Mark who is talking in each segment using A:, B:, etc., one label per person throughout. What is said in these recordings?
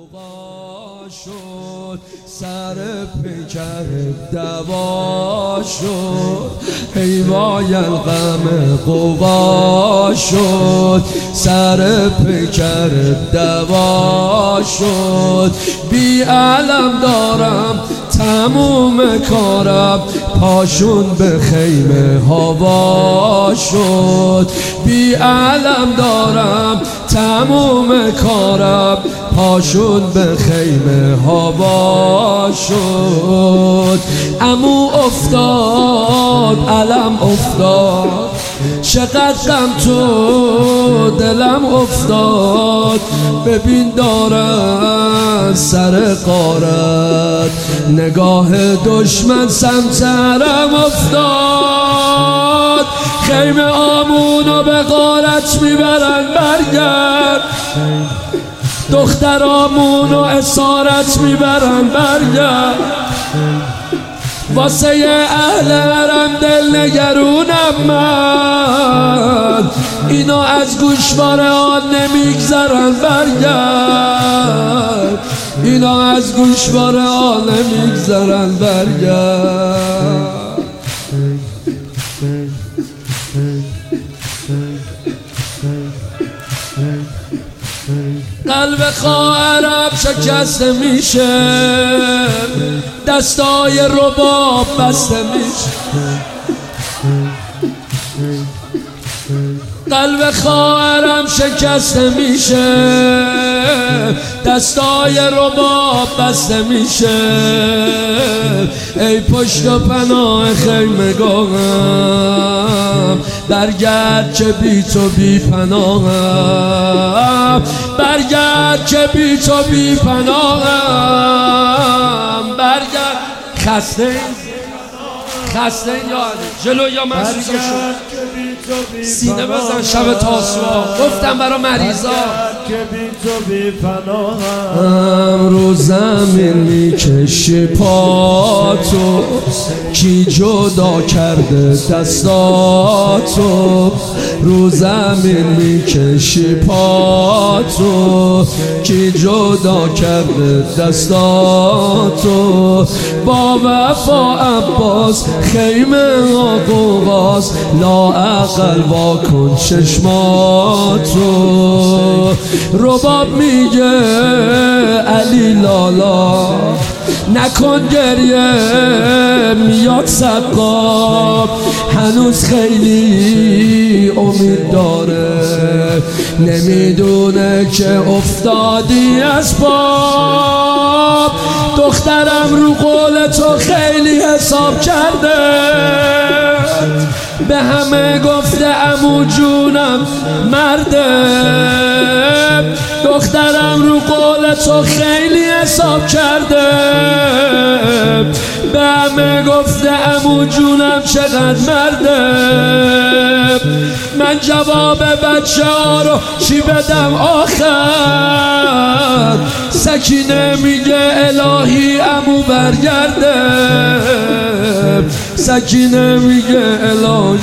A: قوقا شد، سر پیکر دوا شد، حیوای الغم قوقا شد، سر پیکر دوا شد. بی علم دارم تموم کارم، پاشون به خیمه هوا شد. بی علم دارم تموم کارم، پاشون به خیمه هوا شد. عمو افتاد علم افتاد، چقدر غم تو دلم افتاد. ببین دارن سر غارت، نگاه دشمن سمترم افتاد. خیمه آمونو به غارت میبرن برگرد، دخترامونو اسارت میبرن برگرد. واسه اهل حرم دل نگرونم من، اینا از گوشواره آن نمیگذرن برگرد، اینا از گوشواره آن نمیگذرن برگرد. قلب خواهرم شکسته میشه، دستای رباب بسته میشه. قلب خواهرم شکسته میشه، دستای رباب بسته میشه. ای پشت و پناه خیمگاهم، برگرد که بی تو بی پناهم، برگرد که بی تو بی پناهم، برگرد. خسته یاد جلو یا من سینه بزن شب تاسوعا، گفتم برا مریضا. رو زمین میکشی پاتو، کی جدا کرده دستاتو. رو زمین میکشی پاتو، کی جدا کرده دستاتو. با وفا عباس خیمه قوقاست، لااقل واکن چشماتو. رباب میگه علی لالا، نکن گریه میاد سقاب. هنوز خیلی امید داره، نمیدونه که افتادی از باب. دخترم رو قول تو خیلی حساب کرده، به همه گفته عمو جونم مرده. دخترم رو قول تو خیلی حساب کرده، به همه گفته عمو جونم چقدر مرده. من جواب بچه ها رو چی بدم آخر؟ سکینه میگه الهی عمو برگرده، سکینه میگه الهی.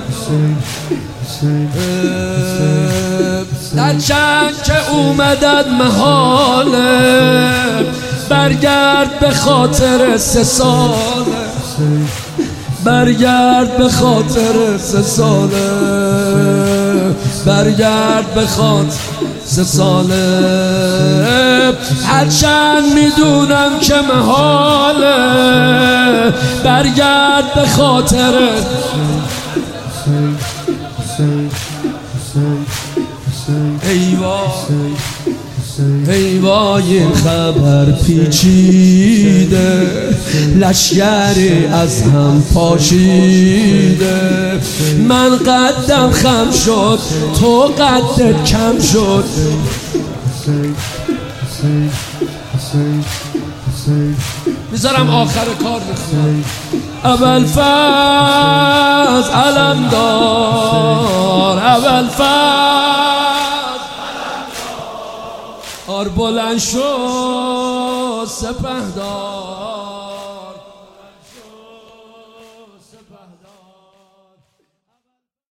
A: در چند که اومدن محاله، برگرد به خاطر 3 ساله، برگرد به خاطر 3 ساله، برگرد به خاطر 3 ساله. هرچند میدونم که محاله، برگرد به خاطر. ای وای این خبر پیچیده، لشگری از هم پاشیده. من قدم خم شد، تو قدت کم شد. میذارم آخر کار بخونم. اول فاز علم دار، اول فاز آر بلند شد سپهدار.